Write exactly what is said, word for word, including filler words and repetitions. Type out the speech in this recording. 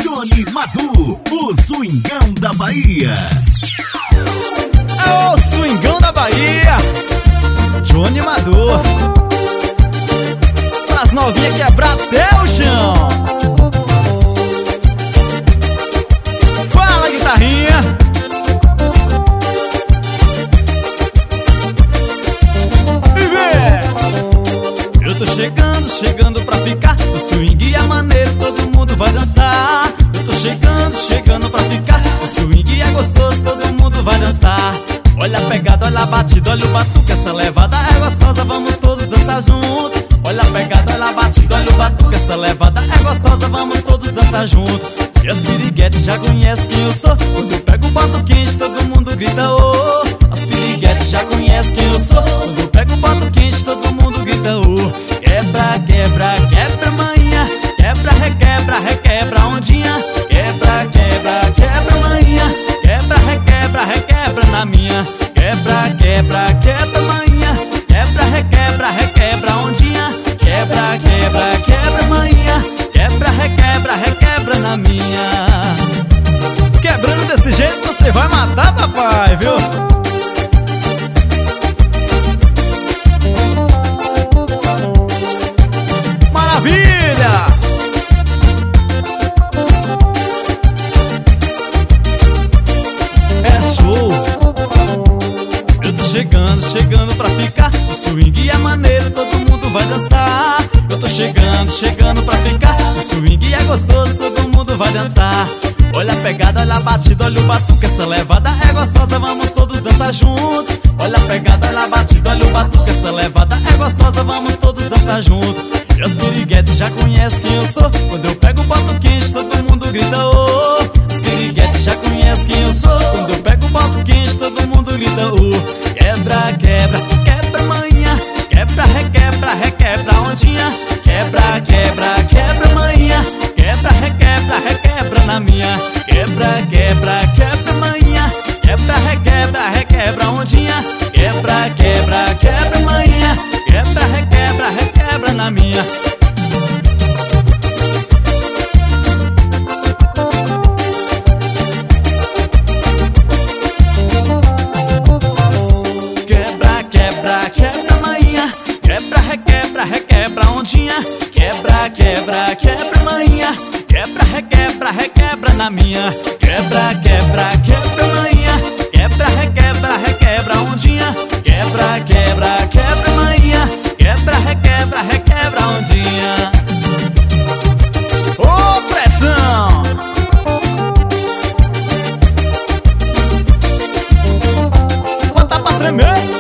Johnny Madu, o swingão da Bahia. É o swingão da Bahia, Johnny Madu. Pras novinhas quebrar até o chão. Fala, guitarrinha. Eu tô chegando, chegando pra ficar. O swing é maneiro, todo mundo vai dançar. Eu tô chegando, chegando pra ficar. O swing é gostoso, todo mundo vai dançar. Olha a pegada, olha a batida, olha o batuque. Essa levada é gostosa, vamos todos dançar junto. Olha a pegada, olha a batida, olha o batuque. Essa levada é gostosa, vamos todos dançar junto. E as piriguetes já conhecem quem eu sou. Quando eu pego o bato quente, todo mundo grita oh. As piriguetes já conhecem quem eu sou. Quando eu pego o bato quente, todo mundo grita oh. Quebra, quebra, quebra manhã. Quebra, requebra, requebra ondinha. Quebra, quebra, quebra manhã. Quebra, requebra, requebra na minha. Quebra, quebra, quebra manhã. Quebra, requebra, requebra ondinha. Quebra, quebra, quebra manhã. Quebra, requebra, requebra na minha. Quebrando desse jeito você vai matar, papai, viu? Maravilha! É show! Eu tô chegando, chegando pra ficar. O swing é maneiro, todo mundo vai dançar. Eu tô chegando, chegando pra ficar. O swing é gostoso, todo mundo vai dançar. Olha a pegada, olha a batida, olha o batuque. Essa levada é gostosa, vamos todos dançar junto. Olha a pegada, olha a batida, olha o batuque. Essa levada é gostosa, vamos todos dançar junto. E os piriguetes já conhecem quem eu sou. Quando eu pego o bato quente, todo mundo grita oh. Os piriguetes já conhecem quem eu sou. Quando eu pego o bato quente, todo mundo grita oh. Quebra, quebra, quebra manhã. Quebra, requebra, requebra ondinha. Quebra, quebra, quebra manhã. Quebra, requebra, requebra na minha. Quebra, quebra, quebra manhã. Quebra, requebra, requebra ondinha. Quebra, quebra, quebra manhã. Quebra, requebra, requebra na minha. Quebra, quebra, quebra manhã. Quebra, requebra, requebra ondinha. Quebra, quebra, quebra manhã. Quebra, requebra, requebra na minha. Quebra, quebra, quebra manhã. Quebra, requebra, requebra ondinha. Quebra, quebra, quebra manhã. Quebra, requebra, requebra ondinha. Ô oh, pressão! Bota pra tremer.